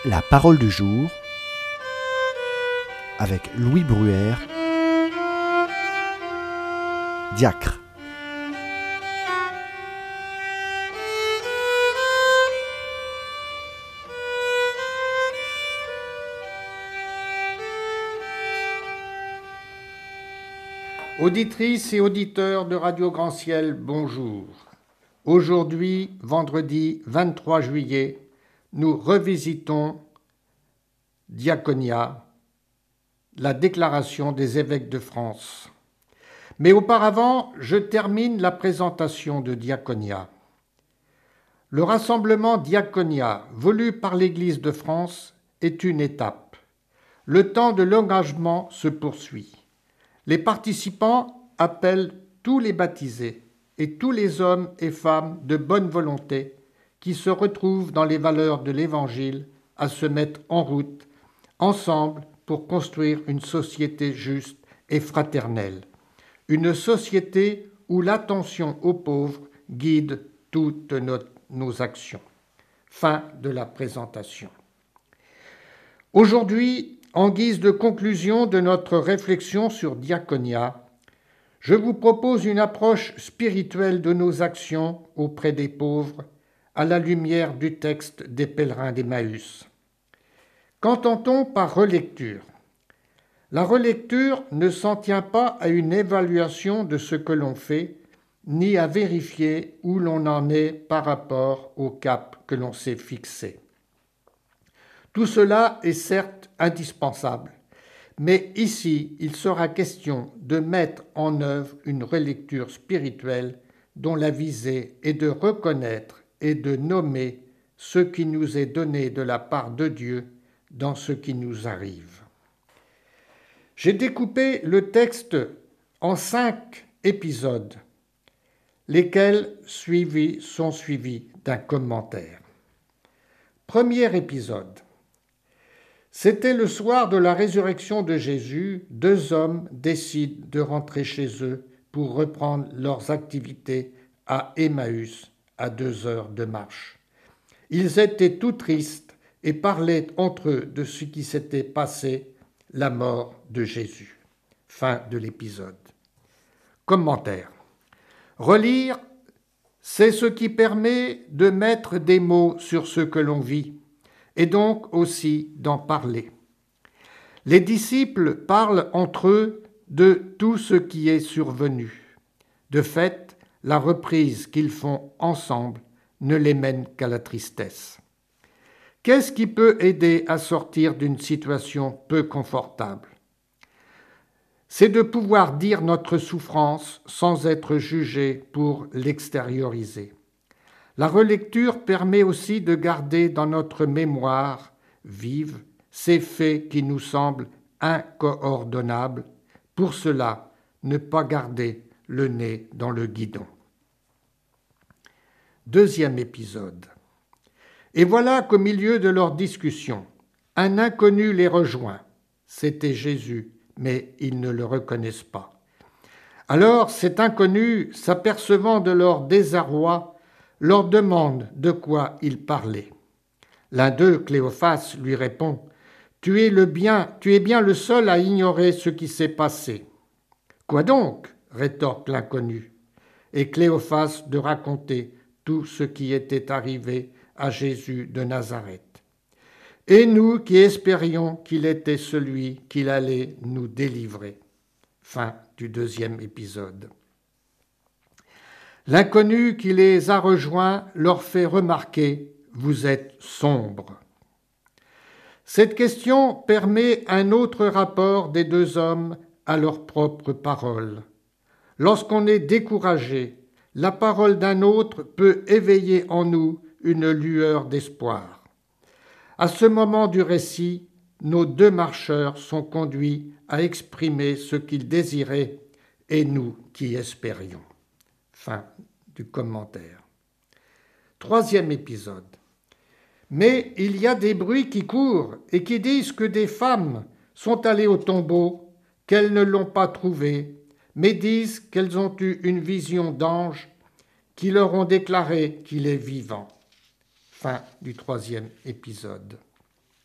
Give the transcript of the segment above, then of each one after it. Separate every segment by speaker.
Speaker 1: La parole du jour avec Louis Bruère, diacre.
Speaker 2: Auditrices et auditeurs de Radio Grand Ciel, bonjour. Aujourd'hui, vendredi 23 juillet, nous revisitons Diaconia, la déclaration des évêques de France. Mais auparavant, je termine la présentation de Diaconia. Le rassemblement Diaconia, voulu par l'Église de France, est une étape. Le temps de l'engagement se poursuit. Les participants appellent tous les baptisés et tous les hommes et femmes de bonne volonté qui se retrouvent dans les valeurs de l'Évangile à se mettre en route, ensemble, pour construire une société juste et fraternelle. Une société où l'attention aux pauvres guide toutes nos actions. Fin de la présentation. Aujourd'hui, en guise de conclusion de notre réflexion sur Diaconia, je vous propose une approche spirituelle de nos actions auprès des pauvres à la lumière du texte des pèlerins d'Emmaüs. Qu'entend-on par relecture ? La relecture ne s'en tient pas à une évaluation de ce que l'on fait, ni à vérifier où l'on en est par rapport au cap que l'on s'est fixé. Tout cela est certes indispensable, mais ici, il sera question de mettre en œuvre une relecture spirituelle dont la visée est de reconnaître et de nommer ce qui nous est donné de la part de Dieu dans ce qui nous arrive. J'ai découpé le texte en 5 épisodes, lesquels sont suivis d'un commentaire. Premier épisode. C'était le soir de la résurrection de Jésus, 2 hommes décident de rentrer chez eux pour reprendre leurs activités à Emmaüs, à 2 heures de marche. Ils étaient tout tristes et parlaient entre eux de ce qui s'était passé, la mort de Jésus. Fin de l'épisode. Commentaire. Relire, c'est ce qui permet de mettre des mots sur ce que l'on vit, et donc aussi d'en parler. Les disciples parlent entre eux de tout ce qui est survenu. De fait, la reprise qu'ils font ensemble ne les mène qu'à la tristesse. Qu'est-ce qui peut aider à sortir d'une situation peu confortable ? C'est de pouvoir dire notre souffrance sans être jugé pour l'extérioriser. La relecture permet aussi de garder dans notre mémoire vive ces faits qui nous semblent incoordonnables. Pour cela, ne pas garder le nez dans le guidon. Deuxième épisode. Et voilà qu'au milieu de leur discussion, un inconnu les rejoint. C'était Jésus, mais ils ne le reconnaissent pas. Alors cet inconnu, s'apercevant de leur désarroi, leur demande de quoi ils parlaient. L'un d'eux, Cléophas, lui répond « Tu es bien le seul à ignorer ce qui s'est passé. »« Quoi donc ?» rétorque l'inconnu. Et Cléophas de raconter tout ce qui était arrivé à Jésus de Nazareth. Et nous qui espérions qu'il était celui qu'il allait nous délivrer. Fin du 2e épisode. L'inconnu qui les a rejoints leur fait remarquer « Vous êtes sombres ». Cette question permet un autre rapport des 2 hommes à leurs propres paroles. Lorsqu'on est découragé, la parole d'un autre peut éveiller en nous une lueur d'espoir. À ce moment du récit, nos 2 marcheurs sont conduits à exprimer ce qu'ils désiraient et nous qui espérions. Fin du commentaire. 3e épisode. Mais il y a des bruits qui courent et qui disent que des femmes sont allées au tombeau, qu'elles ne l'ont pas trouvé, mais disent qu'elles ont eu une vision d'anges qui leur ont déclaré qu'il est vivant. Fin du 3e épisode.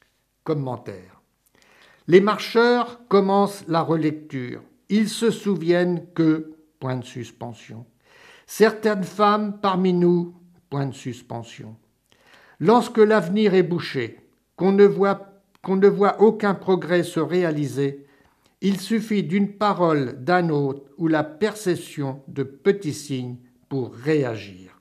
Speaker 2: Commentaire. Les marcheurs commencent la relecture. Ils se souviennent que, point de suspension, certaines femmes parmi nous, point de suspension. Lorsque l'avenir est bouché, qu'on ne voit aucun progrès se réaliser, il suffit d'une parole d'un autre ou la perception de petits signes pour réagir.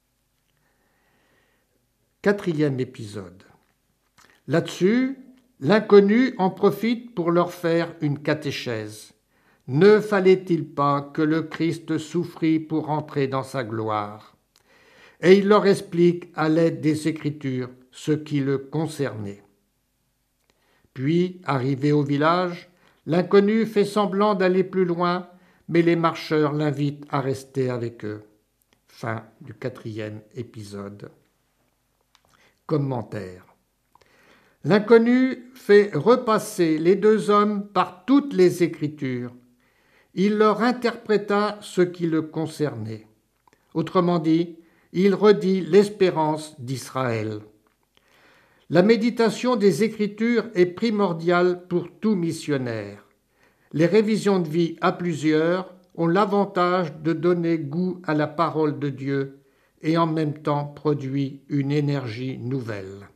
Speaker 2: 4e épisode. Là-dessus, l'inconnu en profite pour leur faire une catéchèse. Ne fallait-il pas que le Christ souffrit pour entrer dans sa gloire? Et il leur explique à l'aide des Écritures ce qui le concernait. Puis, arrivé au village, l'inconnu fait semblant d'aller plus loin, mais les marcheurs l'invitent à rester avec eux. Fin du 4e épisode. Commentaire. L'inconnu fait repasser les deux hommes par toutes les Écritures. Il leur interpréta ce qui le concernait. Autrement dit, il redit l'espérance d'Israël. La méditation des Écritures est primordiale pour tout missionnaire. Les révisions de vie à plusieurs ont l'avantage de donner goût à la parole de Dieu et en même temps produit une énergie nouvelle.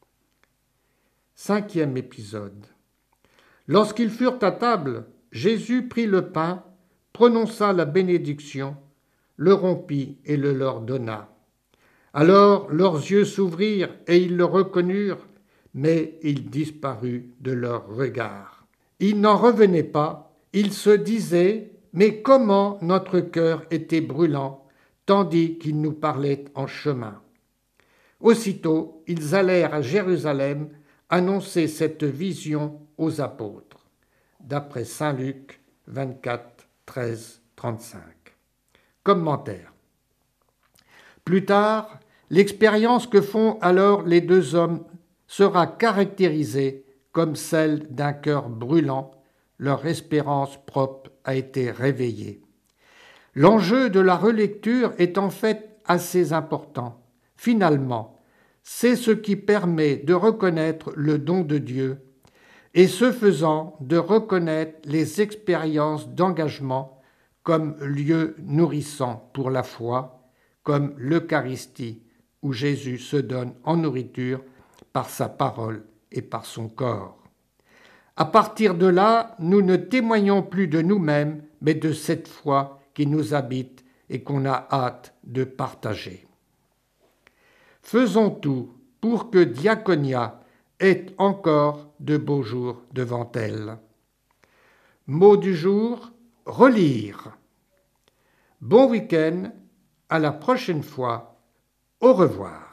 Speaker 2: 5e épisode. Lorsqu'ils furent à table, Jésus prit le pain, prononça la bénédiction, le rompit et le leur donna. Alors leurs yeux s'ouvrirent et ils le reconnurent, mais il disparut de leur regard. Ils n'en revenaient pas, ils se disaient « Mais comment notre cœur était brûlant, tandis qu'il nous parlait en chemin !» Aussitôt, ils allèrent à Jérusalem annoncer cette vision aux apôtres. D'après saint Luc 24, 13, 35. Commentaire. Plus tard, l'expérience que font alors les deux hommes sera caractérisée comme celle d'un cœur brûlant. Leur espérance propre a été réveillée. L'enjeu de la relecture est en fait assez important. Finalement, c'est ce qui permet de reconnaître le don de Dieu et ce faisant de reconnaître les expériences d'engagement comme lieu nourrissant pour la foi, comme l'Eucharistie où Jésus se donne en nourriture par sa parole et par son corps. À partir de là, nous ne témoignons plus de nous-mêmes, mais de cette foi qui nous habite et qu'on a hâte de partager. Faisons tout pour que Diaconia ait encore de beaux jours devant elle. Mot du jour, relire. Bon week-end, à la prochaine fois, au revoir.